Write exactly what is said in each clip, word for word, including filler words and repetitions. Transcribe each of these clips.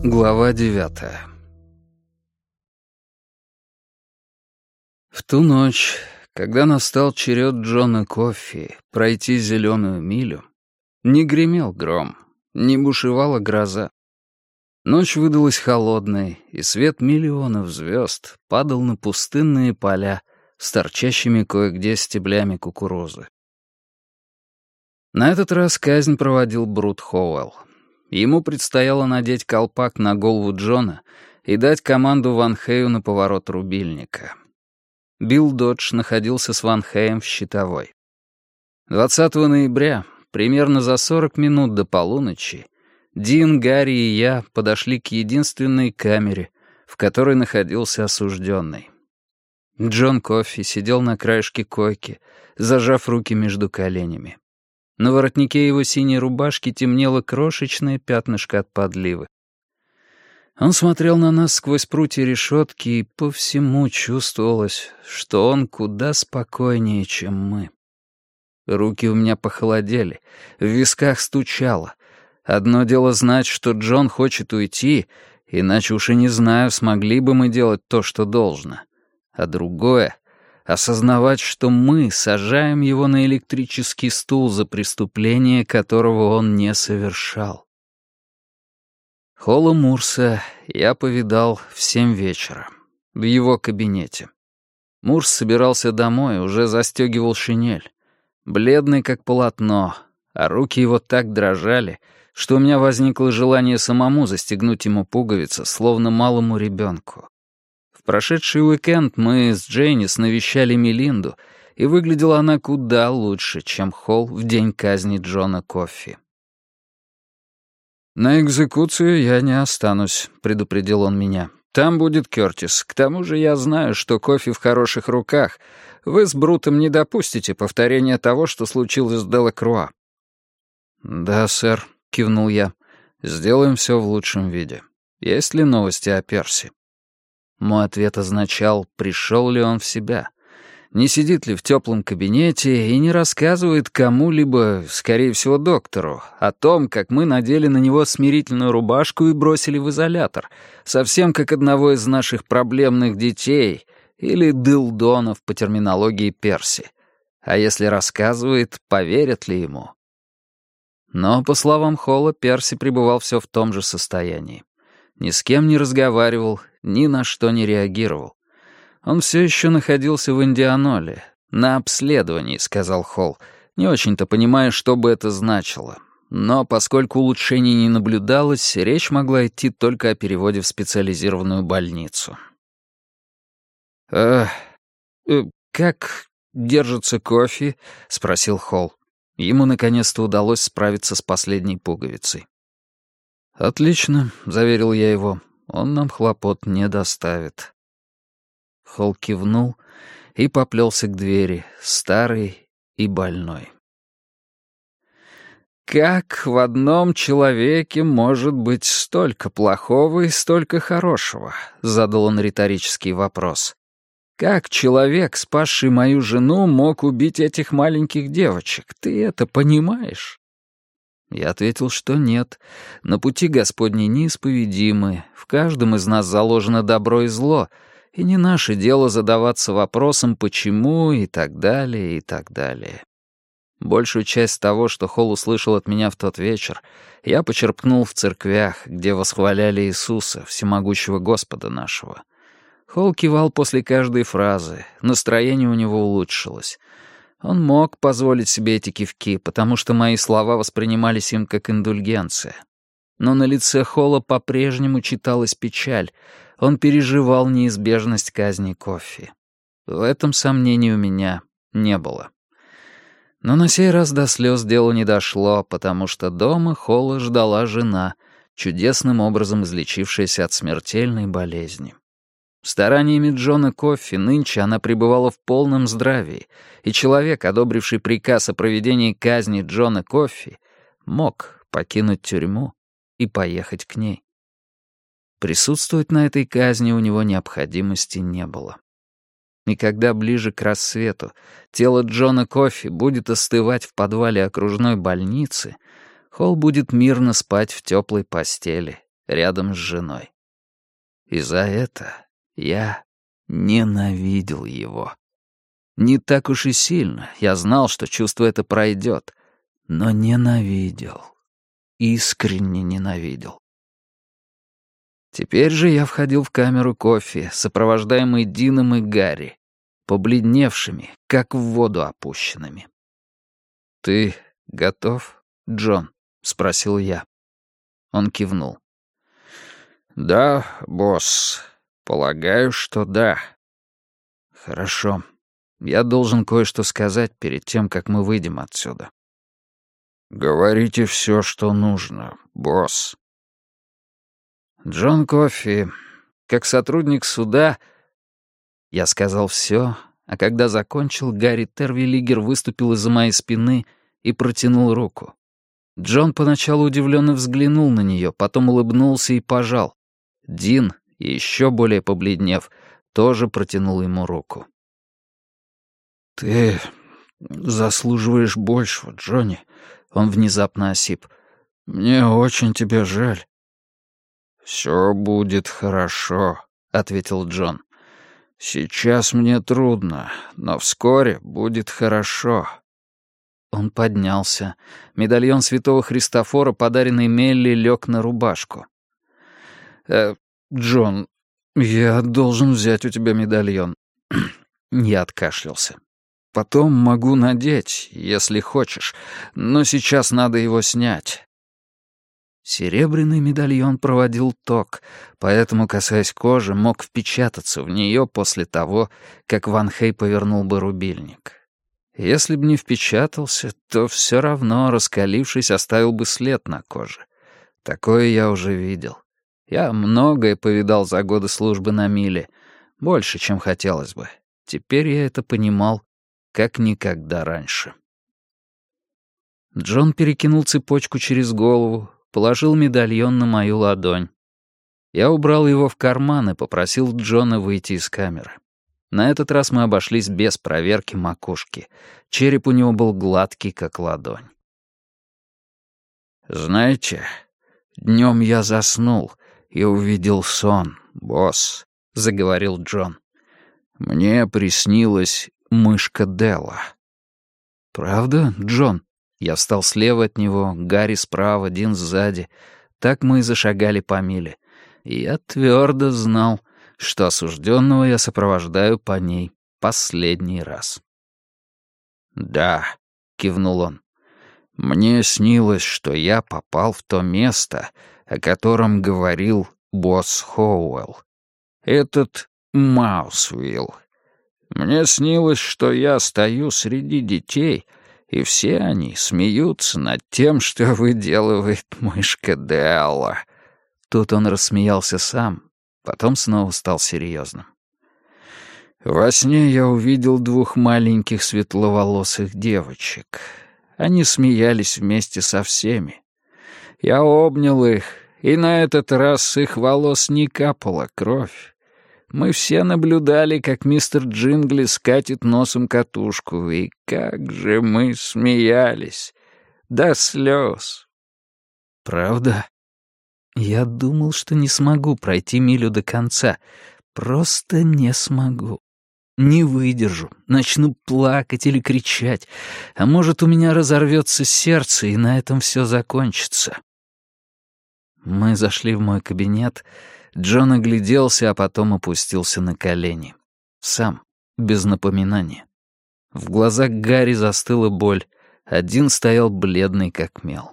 Глава девятая. В ту ночь, когда настал черед Джона Коффи пройти зеленую милю, не гремел гром, не бушевала гроза. Ночь выдалась холодной, и свет миллионов звезд падал на пустынные поля с торчащими кое-где стеблями кукурузы. На этот раз казнь проводил Брут Хоуэлл. Ему предстояло надеть колпак на голову Джона и дать команду Ван Хэю на поворот рубильника. Билл Додж находился с Ван Хэем в щитовой. двадцатого ноября, примерно за сорок минут до полуночи, Дин, Гарри и я подошли к единственной камере, в которой находился осужденный. Джон Коффи сидел на краешке койки, зажав руки между коленями. На воротнике его синей рубашки темнело крошечное пятнышко от подливы. Он смотрел на нас сквозь прутья решетки, и по всему чувствовалось, что он куда спокойнее, чем мы. Руки у меня похолодели, в висках стучало. Одно дело знать, что Джон хочет уйти, иначе уж и не знаю, смогли бы мы делать то, что должно. А другое — осознавать, что мы сажаем его на электрический стул за преступление, которого он не совершал. Холла Мурса я повидал в семь вечера, в его кабинете. Мурс собирался домой, уже застегивал шинель. Бледный как полотно, а руки его так дрожали, что у меня возникло желание самому застегнуть ему пуговицы, словно малому ребенку. В прошедший уикенд мы с Джейнис навещали Мелинду, и выглядела она куда лучше, чем Холл в день казни Джона Коффи. «На экзекуцию я не останусь», — предупредил он меня. «Там будет Кёртис. К тому же я знаю, что Коффи в хороших руках. Вы с Брутом не допустите повторения того, что случилось с Делакруа». «Да, сэр», — кивнул я. «Сделаем все в лучшем виде. Есть ли новости о Перси?» Мой ответ означал, пришел ли он в себя. Не сидит ли в теплом кабинете и не рассказывает кому-либо, скорее всего, доктору, о том, как мы надели на него смирительную рубашку и бросили в изолятор, совсем как одного из наших проблемных детей или дылдонов по терминологии Перси. А если рассказывает, поверят ли ему? Но, по словам Холла, Перси пребывал все в том же состоянии. Ни с кем не разговаривал, ни на что не реагировал. Он все еще находился в Индианоле. «На обследовании», — сказал Холл, не очень-то понимая, что бы это значило. Но поскольку улучшений не наблюдалось, речь могла идти только о переводе в специализированную больницу. «Э, э, как держится Коффи?» — спросил Холл. Ему наконец-то удалось справиться с последней пуговицей. «Отлично», — заверил я его, — «он нам хлопот не доставит». Холл кивнул и поплелся к двери, старый и больной. «Как в одном человеке может быть столько плохого и столько хорошего?» — задал он риторический вопрос. «Как человек, спасший мою жену, мог убить этих маленьких девочек? Ты это понимаешь?» Я ответил, что нет. На пути Господней неисповедимы, в каждом из нас заложено добро и зло, и не наше дело задаваться вопросом «почему» и так далее, и так далее. Большую часть того, что Холл услышал от меня в тот вечер, я почерпнул в церквях, где восхваляли Иисуса, всемогущего Господа нашего. Холл кивал после каждой фразы, настроение у него улучшилось. Он мог позволить себе эти кивки, потому что мои слова воспринимались им как индульгенция. Но на лице Холла по-прежнему читалась печаль. Он переживал неизбежность казни Коффи. В этом сомнений у меня не было. Но на сей раз до слез дело не дошло, потому что дома Холла ждала жена, чудесным образом излечившаяся от смертельной болезни. Стараниями Джона Коффи нынче она пребывала в полном здравии, и человек, одобривший приказ о проведении казни Джона Коффи, мог покинуть тюрьму и поехать к ней. Присутствовать на этой казни у него необходимости не было. И когда ближе к рассвету тело Джона Коффи будет остывать в подвале окружной больницы, Холл будет мирно спать в теплой постели, рядом с женой. И за это я ненавидел его. Не так уж и сильно, я знал, что чувство это пройдет, но ненавидел, искренне ненавидел. Теперь же я входил в камеру кофе, сопровождаемый Дином и Гарри, побледневшими, как в воду опущенными. «Ты готов, Джон?» — спросил я. Он кивнул. «Да, босс. Полагаю, что да». «Хорошо. Я должен кое-что сказать перед тем, как мы выйдем отсюда». «Говорите все, что нужно, босс». «Джон Кофи, как сотрудник суда...» Я сказал все, а когда закончил, Гарри Тервиллигер выступил из-за моей спины и протянул руку. Джон поначалу удивленно взглянул на нее, потом улыбнулся и пожал. Дин, еще более побледнев, тоже протянул ему руку. «Ты заслуживаешь большего, Джонни», — он внезапно осип. «Мне очень тебя жаль». «Все будет хорошо», — ответил Джон. «Сейчас мне трудно, но вскоре будет хорошо». Он поднялся. Медальон святого Христофора, подаренный Мелли, лег на рубашку. «Э, Джон, я должен взять у тебя медальон». Я откашлялся. «Потом могу надеть, если хочешь, но сейчас надо его снять». Серебряный медальон проводил ток, поэтому, касаясь кожи, мог впечататься в нее после того, как Ван Хей повернул бы рубильник. Если бы не впечатался, то все равно, раскалившись, оставил бы след на коже. Такое я уже видел. Я многое повидал за годы службы на миле, больше, чем хотелось бы. Теперь я это понимал, как никогда раньше. Джон перекинул цепочку через голову, положил медальон на мою ладонь. Я убрал его в карман и попросил Джона выйти из камеры. На этот раз мы обошлись без проверки макушки. Череп у него был гладкий, как ладонь. «Знаете, днем я заснул и увидел сон, босс», — заговорил Джон. «Мне приснилась мышка Делла». «Правда, Джон?» Я встал слева от него, Гарри справа, Дин сзади. Так мы и зашагали по миле. И я твердо знал, что осужденного я сопровождаю по ней последний раз. «Да», — кивнул он, — «мне снилось, что я попал в то место, о котором говорил босс Хоуэлл. Этот Маусвилл. Мне снилось, что я стою среди детей, и все они смеются над тем, что выделывает мышка Делла». Тут он рассмеялся сам, потом снова стал серьезным. «Во сне я увидел двух маленьких светловолосых девочек. Они смеялись вместе со всеми. Я обнял их, и на этот раз с их волос не капала кровь. Мы все наблюдали, как мистер Джингли скатит носом катушку, и как же мы смеялись. До слез». «Правда?» Я думал, что не смогу пройти милю до конца. Просто не смогу. Не выдержу, начну плакать или кричать. А может, у меня разорвется сердце, и на этом все закончится. Мы зашли в мой кабинет. Джон огляделся, а потом опустился на колени. Сам, без напоминания. В глазах Гарри застыла боль. Один стоял бледный, как мел.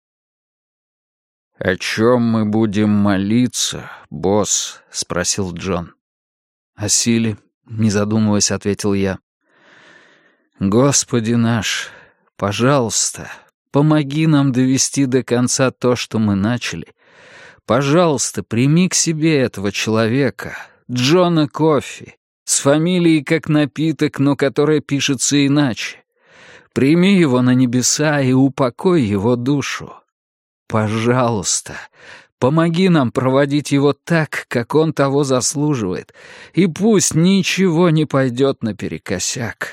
«О чем мы будем молиться, босс?» — спросил Джон. «О силе», — не задумываясь, ответил я. «Господи наш, пожалуйста, помоги нам довести до конца то, что мы начали. Пожалуйста, прими к себе этого человека, Джона Кофи, с фамилией как напиток, но которая пишется иначе. Прими его на небеса и упокой его душу. Пожалуйста, помоги нам проводить его так, как он того заслуживает, и пусть ничего не пойдет наперекосяк.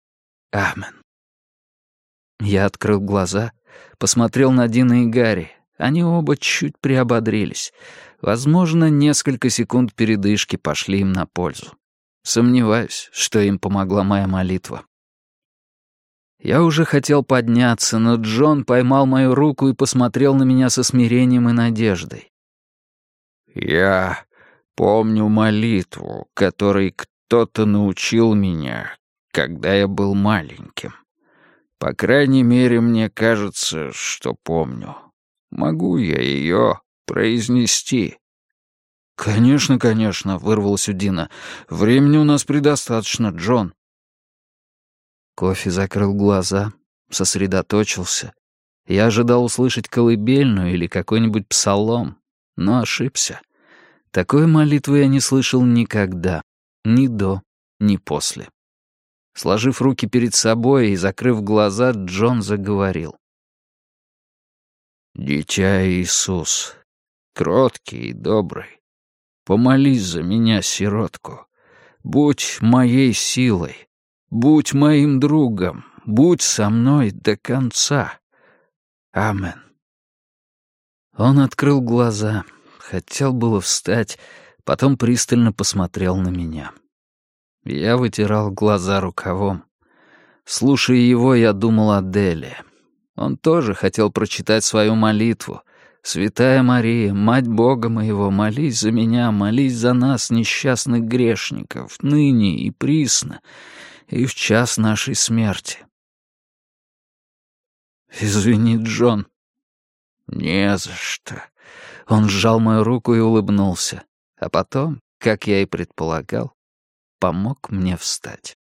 Амен». Я открыл глаза, посмотрел на Дина и Гарри. Они оба чуть приободрились. Возможно, несколько секунд передышки пошли им на пользу. Сомневаюсь, что им помогла моя молитва. Я уже хотел подняться, но Джон поймал мою руку и посмотрел на меня со смирением и надеждой. «Я помню молитву, которой кто-то научил меня, когда я был маленьким. По крайней мере, мне кажется, что помню. Могу я ее произнести?» «Конечно, конечно», — вырвалось у Дина. «Времени у нас предостаточно, Джон». Кофи закрыл глаза, сосредоточился. Я ожидал услышать колыбельную или какой-нибудь псалом, но ошибся. Такой молитвы я не слышал никогда, ни до, ни после. Сложив руки перед собой и закрыв глаза, Джон заговорил. «Дитя Иисус, кроткий и добрый, помолись за меня, сиротку. Будь моей силой, будь моим другом, будь со мной до конца. Амен». Он открыл глаза, хотел было встать, потом пристально посмотрел на меня. Я вытирал глаза рукавом. Слушая его, я думал о Деле. Он тоже хотел прочитать свою молитву. «Святая Мария, Мать Бога моего, молись за меня, молись за нас, несчастных грешников, ныне и присно, и в час нашей смерти». «Извини, Джон». «Не за что». Он сжал мою руку и улыбнулся, а потом, как я и предполагал, помог мне встать.